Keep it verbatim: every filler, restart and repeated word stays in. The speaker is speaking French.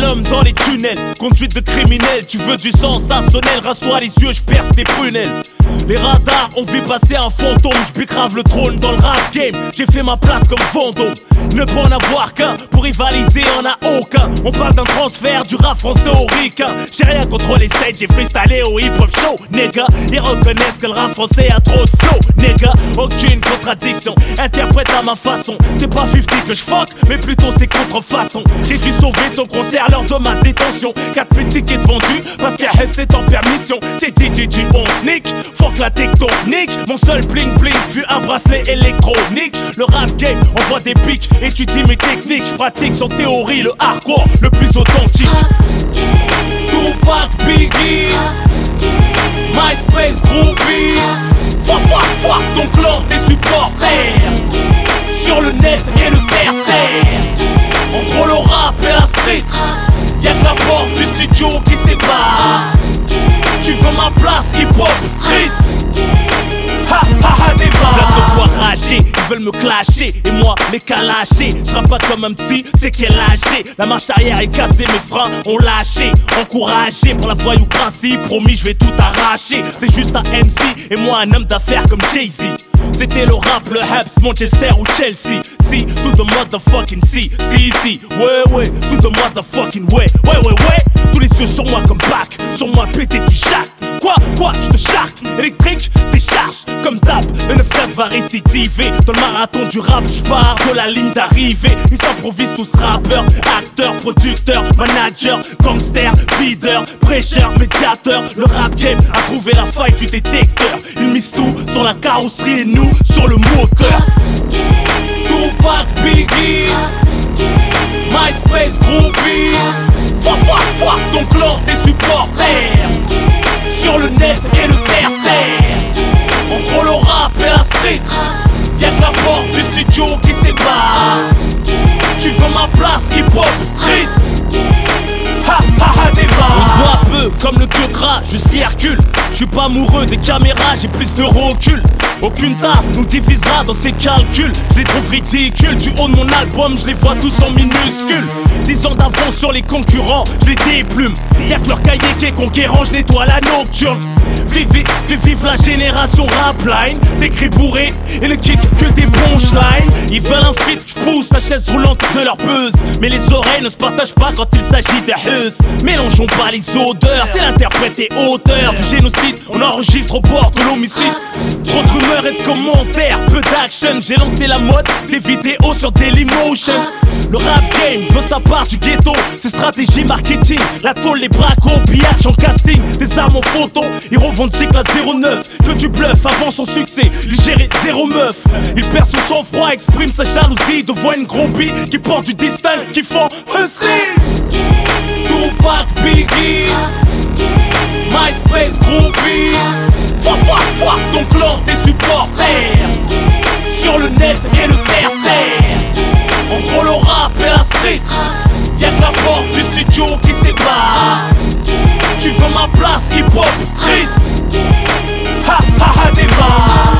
homme dans les tunnels, conduite de criminel. Tu veux du sensationnel, rase-toi les yeux, je perce tes prunelles. Les radars ont vu passer un fantôme, j'bécrave le trône dans le rap game. J'ai fait ma place comme Vendôme. Ne peut en avoir qu'un, pour rivaliser y'en a aucun. On parle d'un transfert du rap français au ricain. J'ai rien contre les stages, j'ai freestylé au hip hop show, nigga. Ils reconnaissent que le rap français a trop de flow, nigga. Aucune contradiction, interprète à ma façon. C'est pas cinquante que je fuck, mais plutôt c'est contrefaçon. J'ai dû sauver son concert lors de ma détention. Quatre mille tickets vendus, parce qu'à Hess c'est en permission. C'est G G G on nique, fuck la tectonique. Mon seul bling bling fut un bracelet électronique. Le rap game envoie des pics, étudie mes techniques. J'pratique sans théorie le hardcore le plus authentique. Tupac, Biggie, MySpace, Groupie. Fuck, fuck, fuck ton clan, tes supporters. Sur le net et le terre-terre. Entre le rap et la street, y'a que la porte du studio qui sépare. Tu veux ma place, hip-hop, street. Ha ha ha, débat. J'aime te voir rager, ils veulent me clasher et moi les calacher. J'rappe pas comme un petit, c'est quel âge j'ai. La marche arrière est cassée, mes freins ont lâché. Encouragé par la voyou principe, promis je vais tout arracher. T'es juste un M C et moi un homme d'affaires comme Jay-Z. C'était le rap, le Habs, Manchester ou Chelsea. Si, to the motherfucking si, si, si. Ouais, ouais, to the motherfucking way. Ouais, ouais, ouais. Tous les yeux sur moi comme back, sur moi pété tu jacques. Quoi, quoi, je te charque, électrique, décharge. Comme d'hab, le neuf quatre va récidiver. Dans le marathon du rap, j'pars de la ligne d'arrivée. Ils s'improvisent tous rappeurs, acteurs, producteurs, managers, gangsters, leaders, prêcheurs, médiateurs. Le rap game a trouvé la faille du détecteur. Ils misent tout sur la carrosserie et nous sur le moteur. Tupac, Biggie, MySpace, Groupie. Fuck, fuck, fuck ton clan, tes supporters. Sur le net et le terre-terre. Entre le rap et la street, y'a que la porte du studio qui sépare. Tu veux ma place, hip-hop, street. Ha ha ha, débat. On voit peu comme le dieu gras, je circule. Je suis pas amoureux des caméras, j'ai plus de recul. Aucune tasse nous divisera dans ces calculs. Je les trouve ridicules, du haut de mon album, je les vois tous en minuscules. Dix ans d'avance sur les concurrents, je les déplume. Y'a que leur cahier qui est conquérant, je nettoie la nocturne. Vive, vive, vive la génération rapline. Des cris bourrés et ne kick que des punchlines. Ils veulent un feat, j'pousse la chaise roulante de leur buzz. Mais les oreilles ne se partagent pas quand il s'agit de hus. Mélangeons pas les odeurs, c'est l'interprète et auteur du génocide. On enregistre au bord de l'homicide. Trop de rumeurs et de commentaires, peu d'action. J'ai lancé la mode des vidéos sur Dailymotion. Le rap game veut sa part du ghetto. C'est stratégie marketing, la tôle, les bracos, pillage en casting. Des armes en photo, ils revendiquent la zéro neuf. Que du bluff avant son succès, il gérait zéro meuf. Il perd son sang-froid, exprime sa jalousie devant une groupie qui porte du distinct, qui font hustling. Tupac, Biggie, MySpace, Groupie. Fuck, fuck, fuck ton clan, tes supporters. Sur le net et le terre-terre. Entre le rap et la street, y'a que la porte du studio qui sépare. Tu veux ma place, hip-hop, street. Ha ha ha, débat.